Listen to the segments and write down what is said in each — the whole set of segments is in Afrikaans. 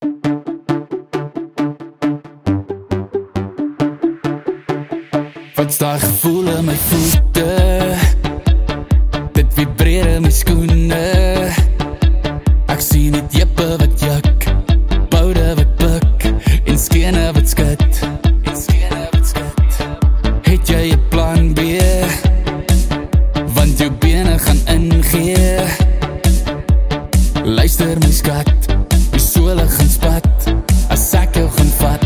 Wat's daai gevoel in my voete? Dit vibreer in my skoene. Ek sien net jeppe wat jak, boude wat buk, en skene wat skud. Het jy 'n plan B? Want jou bene gaan ingee. Luister my skat, die sole gaan spat, as ek jou gaan vat.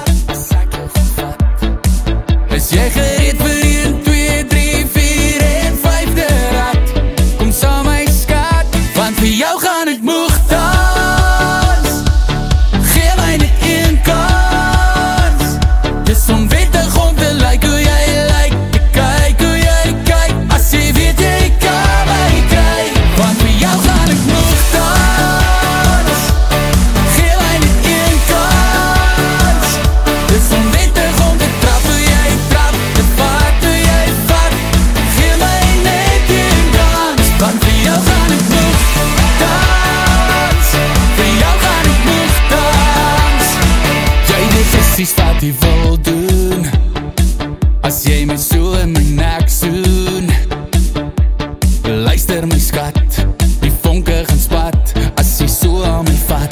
Is jy gereed vir 1, 2, 3, 4 en 5de rad? Kom saam my skat, want vir jou gaan ek moeg dans. Geef my net een kans. Dis onwettig om te like hoe jy like, te kyk hoe jy kyk, as jy weet jy kan my kry, want vir jou gaan ek moeg dans. Geef my net een kans. Dis onwettig om te trap hoe jy trap, te vat hoe jy vat. Geef my net een kans, want vir jou gaan ek moeg dans. Vir jou gaan ek moeg dans. Jy weet precies wat jy wil doen, as jy my so in my nek soen. Luister my skat, die vonke gaan spat, as jy so aan my vat.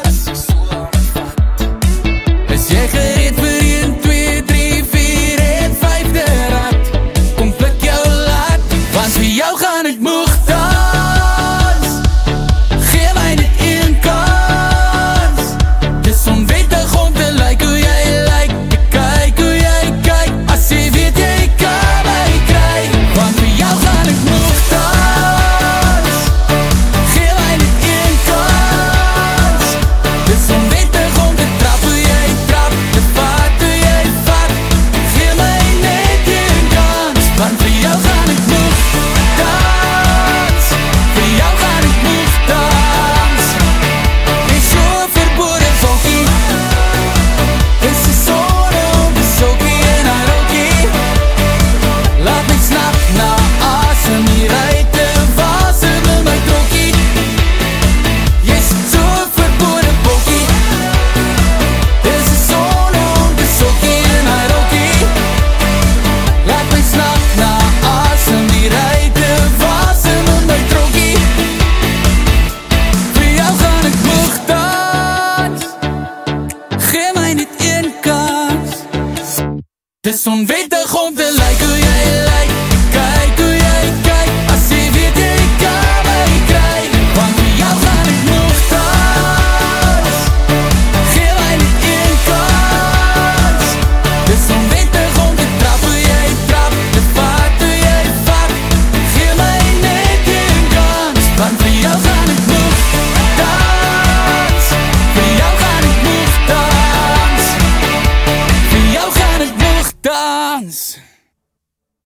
Is jy gereed vir 1, 2, 3, 4 en 5de rad? Kom pluk jou laat, want vir jou gaan ek moeg dans. Geef my net een kans. Dis onwettig om te like hoe jy like, te kyk hoe jy kyk, as jy weet jy kan my kry, want vir jou gaan ek moeg dans. Geef my net een kans. Dis onwettig om te trap hoe jy trap, te vat hoe jy vat. Geef my net een kans, want vir jou gaan ek moeg dans. Vir jou gaan ek moeg dans. Is so verbode vonkie, is die sonne om die sokkie en haar rokkie. Laat my snap na asem, hier uit te wasem in my trokkie. Jy's so verbode vonkie, is die sonne om die sokkie en haar rokkie. Laat my snap na asem, hier uit te wasem in my trokkie. Vir jou gaan ek moeg dans. Geef my net een kans. Dis onwettig om te like hoe jy like, te kyk hoe jy kyk, as jy weet jy kan my kry, want vir jou gaan ek moeg dans. Geef my net een kans. Dis onwettig om te trap hoe jy trap, te vat hoe jy vat. Geef my net een kans, want vir jou gaan ek moeg dans. Vir jou gaan ek moeg dans. Vir jou gaan ek moeg dans.